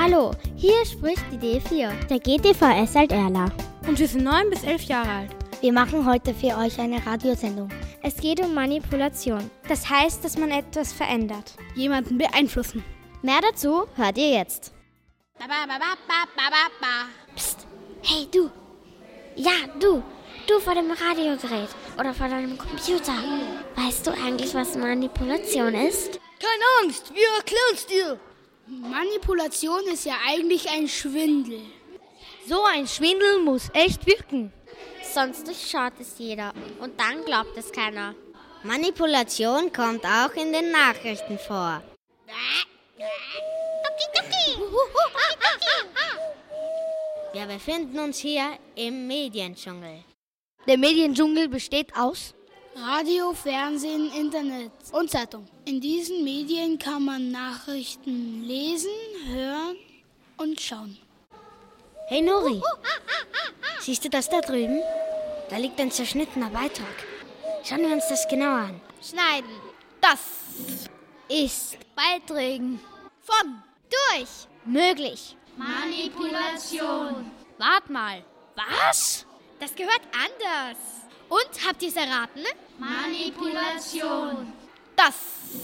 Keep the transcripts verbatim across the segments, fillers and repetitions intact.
Hallo, hier spricht die D vier, der G T V S Alt-Erla. Und wir sind neun bis elf Jahre alt. Wir machen heute für euch eine Radiosendung. Es geht um Manipulation. Das heißt, dass man etwas verändert. Jemanden beeinflussen. Mehr dazu hört ihr jetzt. Psst, hey du. Ja, du. Du vor dem Radiogerät oder vor deinem Computer. Weißt du eigentlich, was Manipulation ist? Keine Angst, wir erklären's dir. Manipulation ist ja eigentlich ein Schwindel. So ein Schwindel muss echt wirken. Sonst durchschaut es jeder und dann glaubt es keiner. Manipulation kommt auch in den Nachrichten vor. Wir befinden uns hier im Mediendschungel. Der Mediendschungel besteht aus Radio, Fernsehen, Internet und Zeitung. In diesen Medien kann man Nachrichten lesen, hören und schauen. Hey Nori, siehst du das da drüben? Da liegt ein zerschnittener Beitrag. Schauen wir uns das genauer an. Schneiden. Das Ist Beiträgen Von durch möglich. Manipulation. Wart mal. Was? Das gehört anders. Und, habt ihr es erraten? Manipulation. Das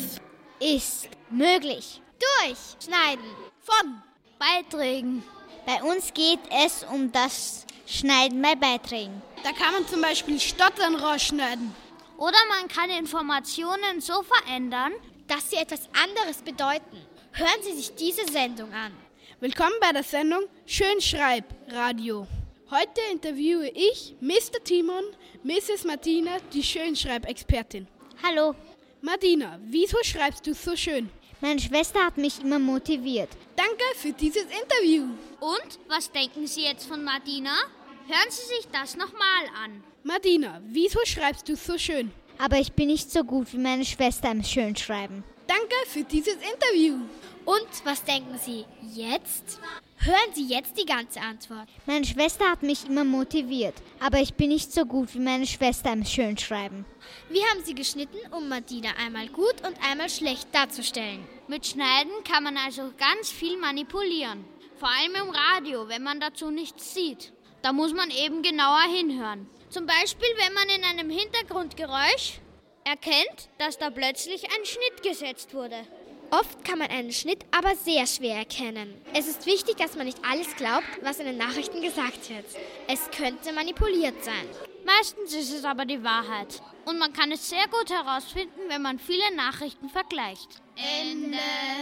Ist möglich. durch Schneiden Von Beiträgen. Bei uns geht es um das Schneiden bei Beiträgen. Da kann man zum Beispiel Stottern rausschneiden. Oder man kann Informationen so verändern, dass sie etwas anderes bedeuten. Hören Sie sich diese Sendung an. Willkommen bei der Sendung Schönschreib Radio. Heute interviewe ich Mister Timon, Misses Martina, die Schönschreibexpertin. Hallo. Martina, wieso schreibst du so schön? Meine Schwester hat mich immer motiviert. Danke für dieses Interview. Und, was denken Sie jetzt von Martina? Hören Sie sich das nochmal an. Martina, wieso schreibst du so schön? Aber ich bin nicht so gut wie meine Schwester im Schönschreiben. Danke für dieses Interview. Und, was denken Sie jetzt? Hören Sie jetzt die ganze Antwort. Meine Schwester hat mich immer motiviert. Aber ich bin nicht so gut wie meine Schwester im Schönschreiben. Wir haben sie geschnitten, um Martina einmal gut und einmal schlecht darzustellen. Mit Schneiden kann man also ganz viel manipulieren. Vor allem im Radio, wenn man dazu nichts sieht. Da muss man eben genauer hinhören. Zum Beispiel, wenn man in einem Hintergrundgeräusch erkennt, dass da plötzlich ein Schnitt gesetzt wurde. Oft kann man einen Schnitt aber sehr schwer erkennen. Es ist wichtig, dass man nicht alles glaubt, was in den Nachrichten gesagt wird. Es könnte manipuliert sein. Meistens ist es aber die Wahrheit. Und man kann es sehr gut herausfinden, wenn man viele Nachrichten vergleicht. Ende.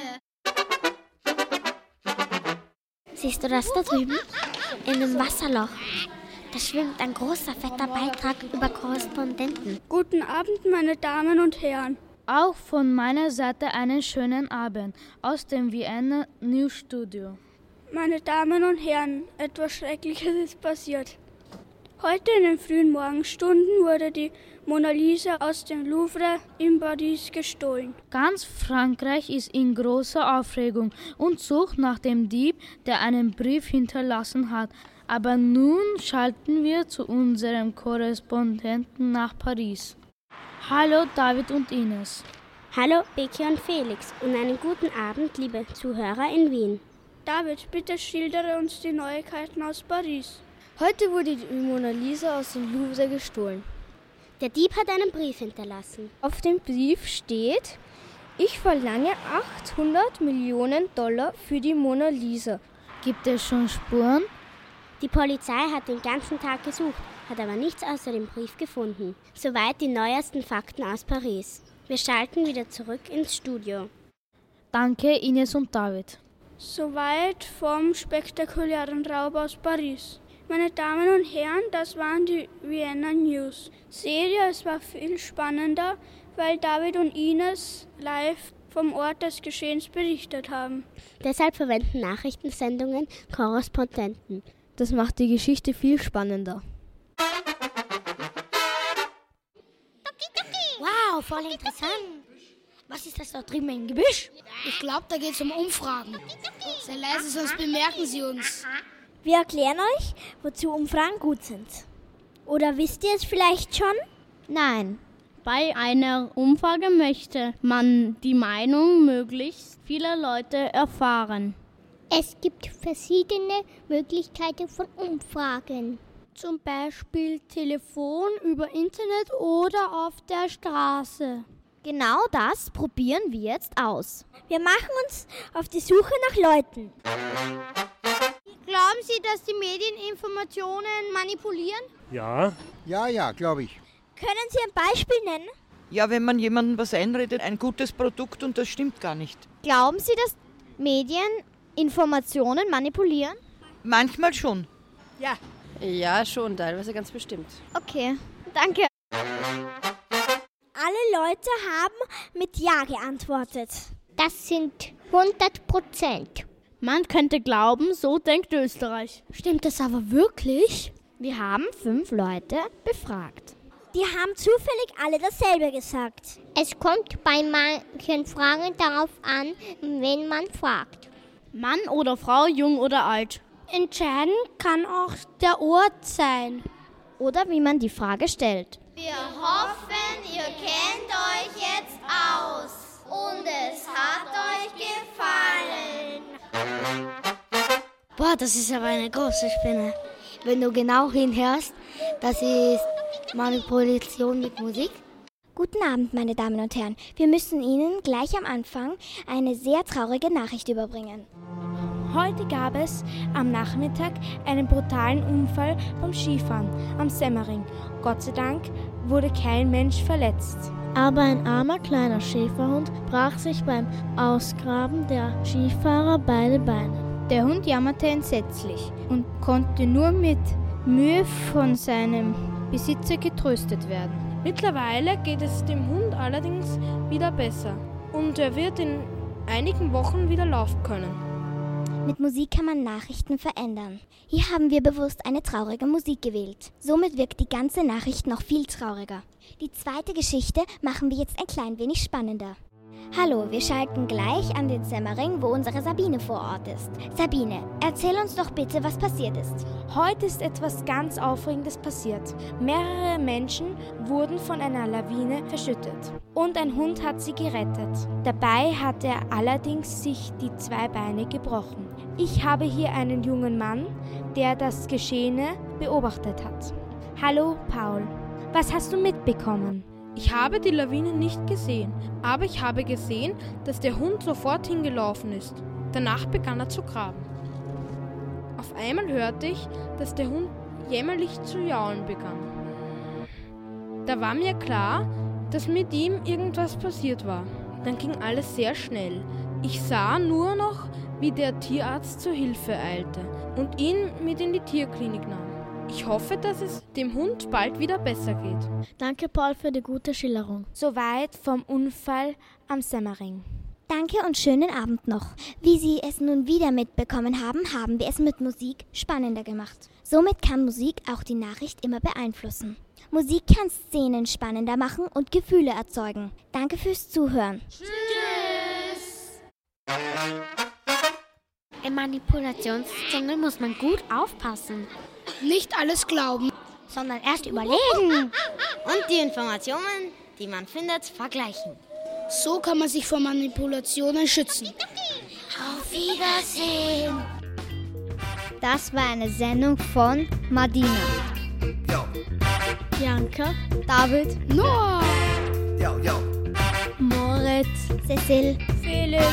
Siehst du das da drüben? In dem Wasserloch. Da schwimmt ein großer, fetter Beitrag über Korrespondenten. Guten Abend, meine Damen und Herren. Auch von meiner Seite einen schönen Abend aus dem Vienna News Studio. Meine Damen und Herren, etwas Schreckliches ist passiert. Heute in den frühen Morgenstunden wurde die Mona Lisa aus dem Louvre in Paris gestohlen. Ganz Frankreich ist in großer Aufregung und sucht nach dem Dieb, der einen Brief hinterlassen hat. Aber nun schalten wir zu unserem Korrespondenten nach Paris. Hallo David und Ines. Hallo Beki und Felix und einen guten Abend, liebe Zuhörer in Wien. David, bitte schildere uns die Neuigkeiten aus Paris. Heute wurde die Mona Lisa aus dem Louvre gestohlen. Der Dieb hat einen Brief hinterlassen. Auf dem Brief steht: Ich verlange achthundert Millionen Dollar für die Mona Lisa. Gibt es schon Spuren? Die Polizei hat den ganzen Tag gesucht, hat aber nichts außer dem Brief gefunden. Soweit die neuesten Fakten aus Paris. Wir schalten wieder zurück ins Studio. Danke Ines und David. Soweit vom spektakulären Raub aus Paris. Meine Damen und Herren, das waren die Vienna News. Seht ihr, es war viel spannender, weil David und Ines live vom Ort des Geschehens berichtet haben. Deshalb verwenden Nachrichtensendungen Korrespondenten. Das macht die Geschichte viel spannender. Wow, voll interessant. Was ist das da drüben im Gebüsch? Ich glaube, da geht es um Umfragen. Sehr leise, sonst bemerken sie uns. Wir erklären euch, wozu Umfragen gut sind. Oder wisst ihr es vielleicht schon? Nein. Bei einer Umfrage möchte man die Meinung möglichst vieler Leute erfahren. Es gibt verschiedene Möglichkeiten von Umfragen. Zum Beispiel Telefon, über Internet oder auf der Straße. Genau das probieren wir jetzt aus. Wir machen uns auf die Suche nach Leuten. Glauben Sie, dass die Medien Informationen manipulieren? Ja. Ja, ja, glaube ich. Können Sie ein Beispiel nennen? Ja, wenn man jemandem was einredet, ein gutes Produkt und das stimmt gar nicht. Glauben Sie, dass Medien Informationen manipulieren? Manchmal schon. Ja. Ja, schon, teilweise ganz bestimmt. Okay, danke. Alle Leute haben mit Ja geantwortet. Das sind hundert Prozent. Man könnte glauben, so denkt Österreich. Stimmt das aber wirklich? Wir haben fünf Leute befragt. Die haben zufällig alle dasselbe gesagt. Es kommt bei manchen Fragen darauf an, wen man fragt. Mann oder Frau, jung oder alt. Entscheidend kann auch der Ort sein. Oder wie man die Frage stellt. Wir hoffen, ihr kennt euch jetzt aus und es hat euch gefallen. Boah, das ist aber eine große Spinne. Wenn du genau hinhörst, das ist Manipulation mit Musik. Guten Abend, meine Damen und Herren. Wir müssen Ihnen gleich am Anfang eine sehr traurige Nachricht überbringen. Heute gab es am Nachmittag einen brutalen Unfall beim Skifahren am Semmering. Gott sei Dank wurde kein Mensch verletzt. Aber ein armer kleiner Schäferhund brach sich beim Ausgraben der Skifahrer beide Beine. Der Hund jammerte entsetzlich und konnte nur mit Mühe von seinem Besitzer getröstet werden. Mittlerweile geht es dem Hund allerdings wieder besser und er wird in einigen Wochen wieder laufen können. Mit Musik kann man Nachrichten verändern. Hier haben wir bewusst eine traurige Musik gewählt. Somit wirkt die ganze Nachricht noch viel trauriger. Die zweite Geschichte machen wir jetzt ein klein wenig spannender. Hallo, wir schalten gleich an den Semmering, wo unsere Sabine vor Ort ist. Sabine, erzähl uns doch bitte, was passiert ist. Heute ist etwas ganz Aufregendes passiert. Mehrere Menschen wurden von einer Lawine verschüttet und ein Hund hat sie gerettet. Dabei hat er allerdings sich die zwei Beine gebrochen. Ich habe hier einen jungen Mann, der das Geschehene beobachtet hat. Hallo Paul, was hast du mitbekommen? Ich habe die Lawine nicht gesehen, aber ich habe gesehen, dass der Hund sofort hingelaufen ist. Danach begann er zu graben. Auf einmal hörte ich, dass der Hund jämmerlich zu jaulen begann. Da war mir klar, dass mit ihm irgendwas passiert war. Dann ging alles sehr schnell. Ich sah nur noch, wie der Tierarzt zur Hilfe eilte und ihn mit in die Tierklinik nahm. Ich hoffe, dass es dem Hund bald wieder besser geht. Danke, Paul, für die gute Schilderung. Soweit vom Unfall am Semmering. Danke und schönen Abend noch. Wie Sie es nun wieder mitbekommen haben, haben wir es mit Musik spannender gemacht. Somit kann Musik auch die Nachricht immer beeinflussen. Musik kann Szenen spannender machen und Gefühle erzeugen. Danke fürs Zuhören. Tschüss! Im Manipulationsdschungel muss man gut aufpassen. Nicht alles glauben, sondern erst überlegen und die Informationen, die man findet, vergleichen. So kann man sich vor Manipulationen schützen. Auf Wiedersehen! Das war eine Sendung von Madina, Bianca, David, Noah, Yo, yo. Moritz, Cecil, Felix,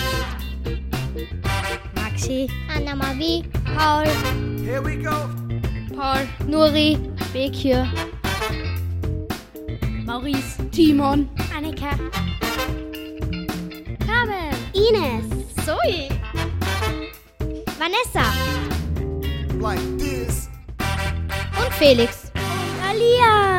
Maxi, Anna-Marie, Paul, Here we go. Paul, Nuri, Bekir, Maurice, Timon, Annika, Carmen, Ines, Zoe, Vanessa Like this. und Felix. Alia.